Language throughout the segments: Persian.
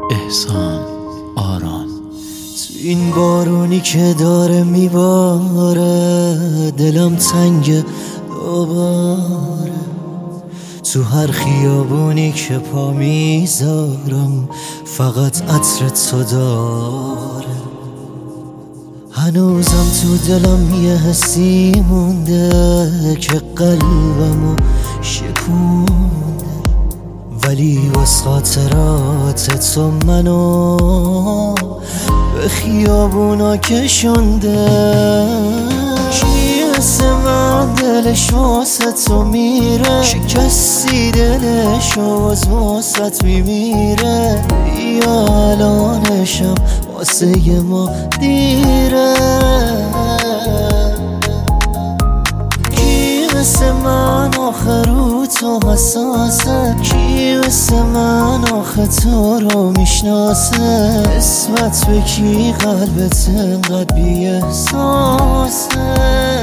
احسان آرام. تو این بارونی که داره میباره دلم تنگ دوباره، تو هر خیابونی که پا میذارم فقط عطر تو داره. هنوزم تو دلم یه حسی مونده که قلبمو شکونده، ولی واس خاطرات تو منو به خیابونا کشونده. کی مثل من دلش واسه تو میره، شکستی دلش باز واسه میمیره. بیا الانشم واسه ما دیره. کی مثل من آخه رو تو حساسه، کی مثل من آخه تو رو میشناسه. اسمت به کی قلبت انقدر بی احساسه.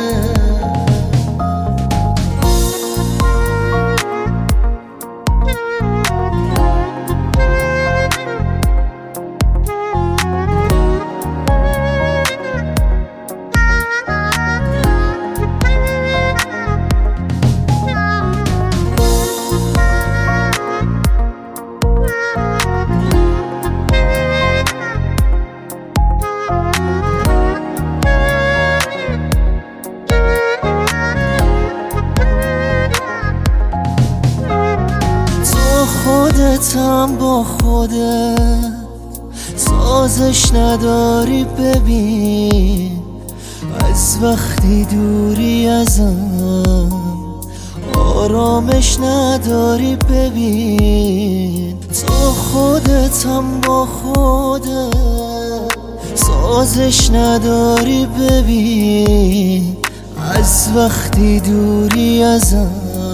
خودتم با خودت سازش نداری، ببین از وقتی دوری ازم آرامش نداری. ببین تو خودتم با خودت سازش نداری، ببین از وقتی دوری ازم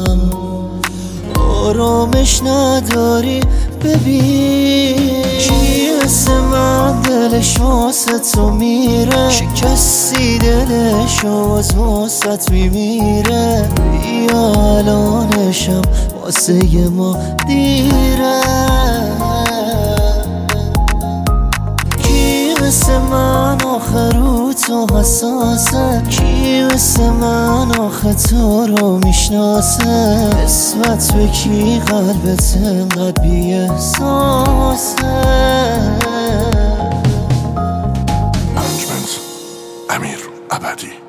آرامش نداری. ببین کی مثل من دلش واسه تو میره، شکستی دلش باز واسه میمیره. بیا الانشم واسه ما دیره. کی مثل من آخه رو تو حساسه، کی مثل من آخه تو رو میشناسه. اسمت به کی قلبت انقدر بی احساسه. ارنجمنت امیر ابدی.